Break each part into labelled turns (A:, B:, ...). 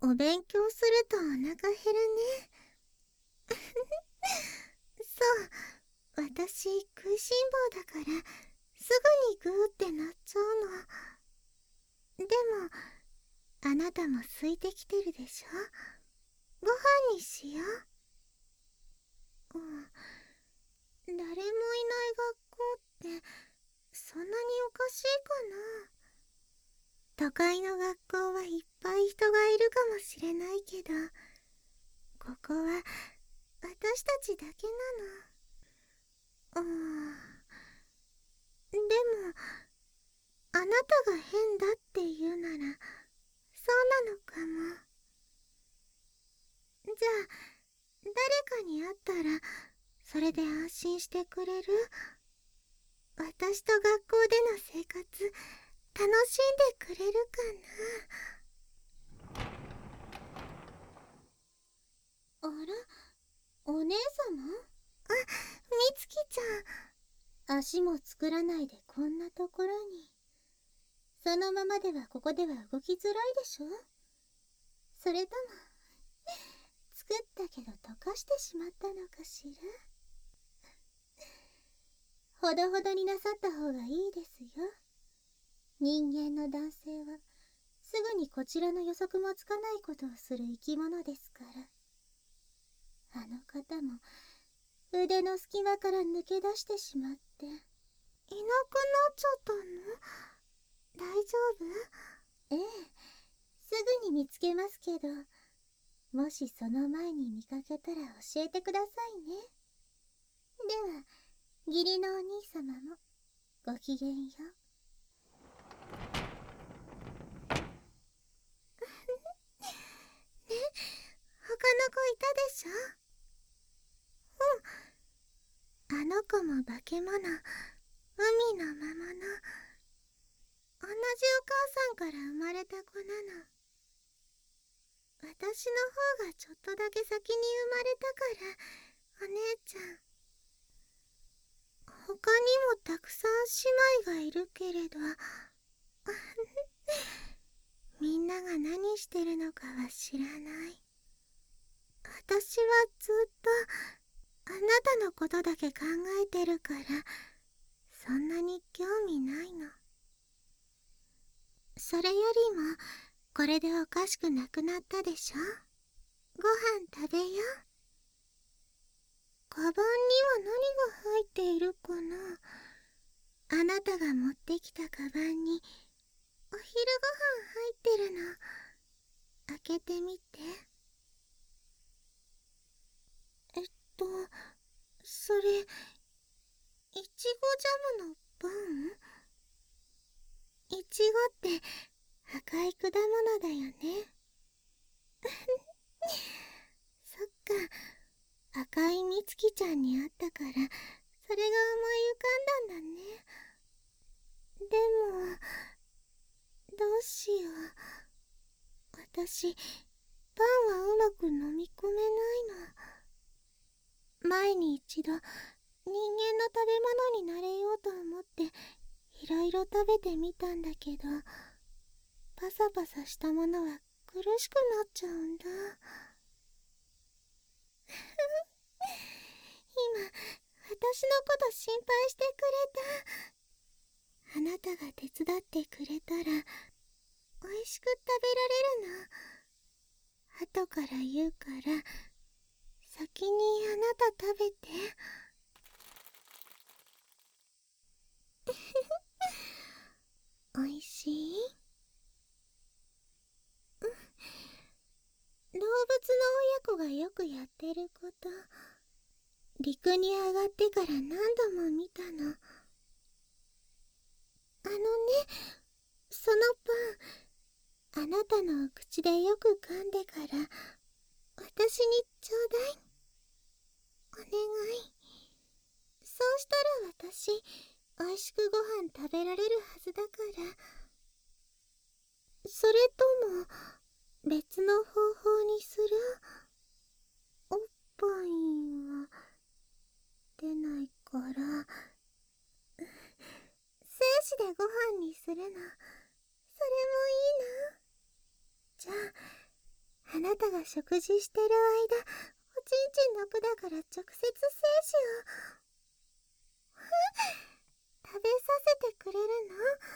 A: お勉強するとお腹減るね。そう、私食いしん坊だからすぐにグーってなっちゃうの。でもあなたも空いてきてるでしょ。ご飯にしよう。誰もいない学校ってそんなにおかしいかな。都会の学校はいっぱい人がいるかもしれないけど、ここは私たちだけなの。でもあなたが変だって言うならそうなのかも。じゃあ誰かに会ったらそれで安心してくれる？私と学校での生活楽しんでくれるかな？あら、お姉様？あ、みつきちゃん。足も作らないでこんなところに。そのままではここでは動きづらいでしょ？それとも作ったけど溶かしてしまったのかしら？ほどほどになさった方がいいですよ。人間の男性はすぐにこちらの予測もつかないことをする生き物ですから。あの方も腕の隙間から抜け出してしまっていなくなっちゃったの？大丈夫？ええ、すぐに見つけますけど、もしその前に見かけたら教えてくださいね。では義理のお兄様もごきげんよう。ね、他の子いたでしょ？うん、あの子も化け物、海の魔物。同じお母さんから生まれた子なの。私の方がちょっとだけ先に生まれたから、お姉ちゃん。他にもたくさん姉妹がいるけれどみんなが何してるのかは知らない。私はずっとあなたのことだけ考えてるからそんなに興味ないの。それよりもこれでおかしくなくなったでしょ。ご飯食べよう。カバンには何が入っているかな。あなたが持ってきたカバンにお昼ご飯入ってるの。開けてみて。えっとそれいちごジャムのパン？いちごって赤い果物だよね。そっか、赤いみつきちゃんに会ったからそれが思い浮かんだんだね。でもどうしよう。私パンはうまく飲み込めないの。前に一度人間の食べ物になれようと思っていろいろ食べてみたんだけど、パサパサしたものは苦しくなっちゃうんだ。今私のこと心配してくれた。あなたが手伝ってくれたら美味しく食べられるの。後から言うから先にあなた食べて。おいしい？動物の親子がよくやってること、陸に上がってから何度も見たの。あのね、そのパン、あなたのお口でよく噛んでから私にちょうだい。お願い。そうしたら私おいしくご飯食べられるはずだから。それとも別の方法にする？おっぱいは出ないから精子でご飯にするの。それもいいな。じゃああなたが食事してる間、おちんちんの管から直接精子を食べさせてくれるの？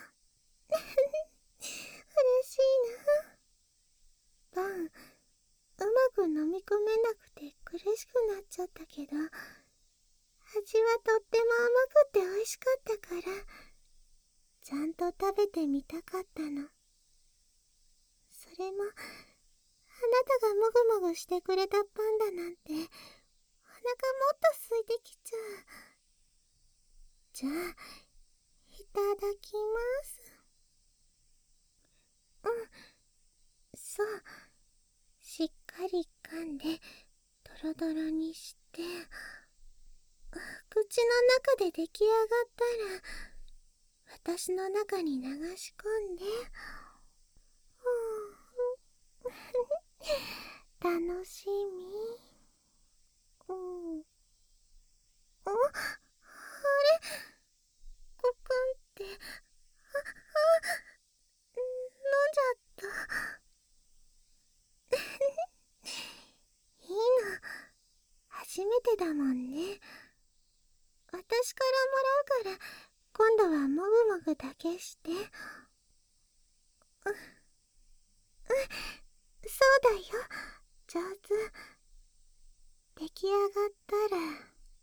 A: 嬉しいな。バン、うまく飲み込めなくて苦しくなっちゃったけど、味はとっても甘くて美味しかったから、ちゃんと食べてみたかったの。それも、あなたがもぐもぐしてくれたパンダなんて、お腹もっと空いてきちゃう。じゃあ、いただきます。うん、そう。しっかり噛んで、ドロドロにして、口の中で出来上がったら、私の中に流し込んで、楽しみ。うん。あれ、コクンって、飲んじゃった。いいの。初めてだもんね。私からもらうから、今度はもぐもぐだけして。そうだよ。上手。出来上がったら、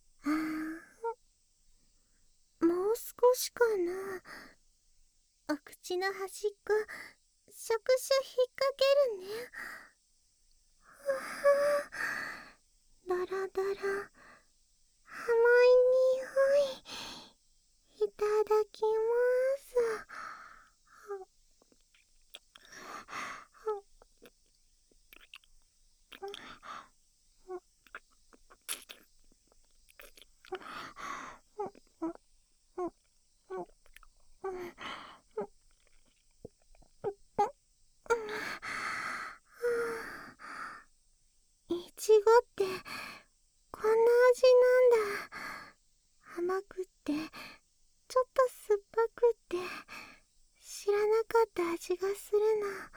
A: もう少しかな。お口の端っこ、触手引っ掛けるね。ドロドロ、甘い匂い。いただきます。いちごってこんな味なんだ。甘くってちょっと酸っぱくって知らなかった味がする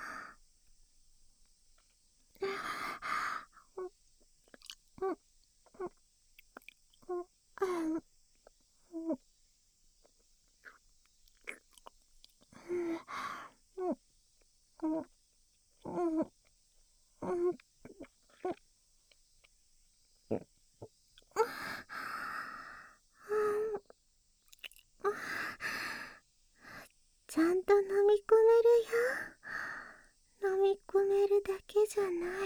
A: の。ちゃんと飲み込めるよ。飲み込めるだけじゃない。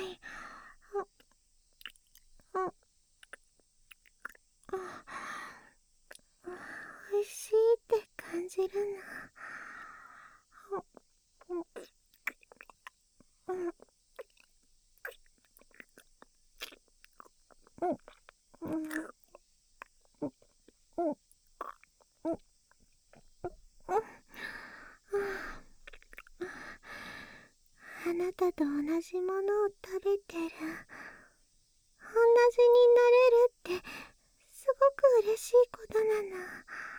A: 美味しいって感じるあなたと同じものを食べてる。同じになれるってすごく嬉しいことなの。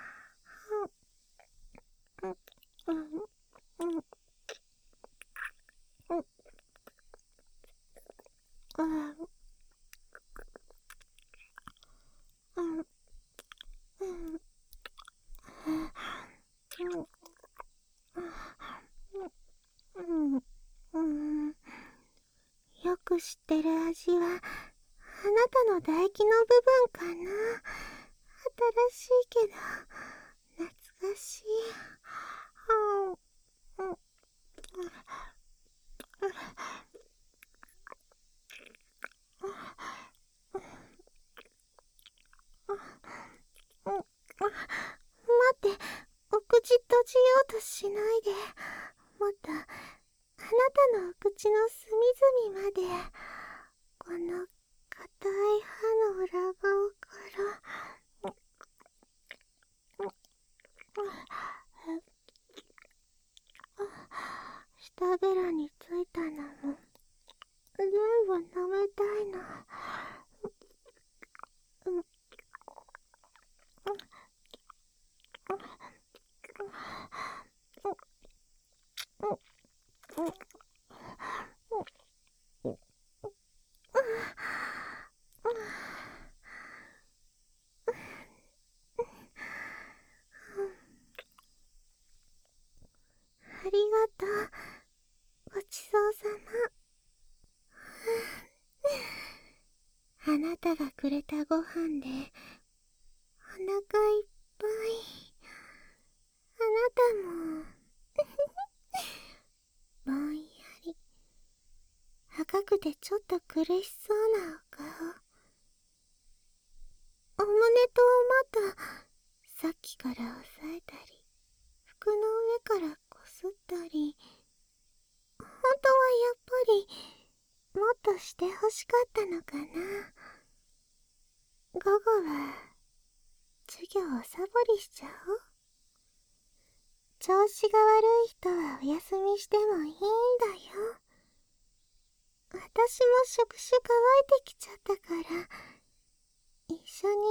A: よく知ってる味はあなたの唾液の部分かな。新しいけど懐かしい。待って、お口閉じようとしないで。もっとあなたのお口の隅々まで、この硬い歯の裏側から舌ベロについたのも全部舐めたいの。 くれたご飯でお腹いっぱい。あなたもぼんやり赤くてちょっと苦しそうなお顔。お胸とお股さっきから押さえたり服の上からこすったり、本当はやっぱりもっとしてほしかったのかな。午後は授業をサボりしちゃおう。調子が悪い人はお休みしてもいいんだよ。私も触手乾いてきちゃったから、一緒に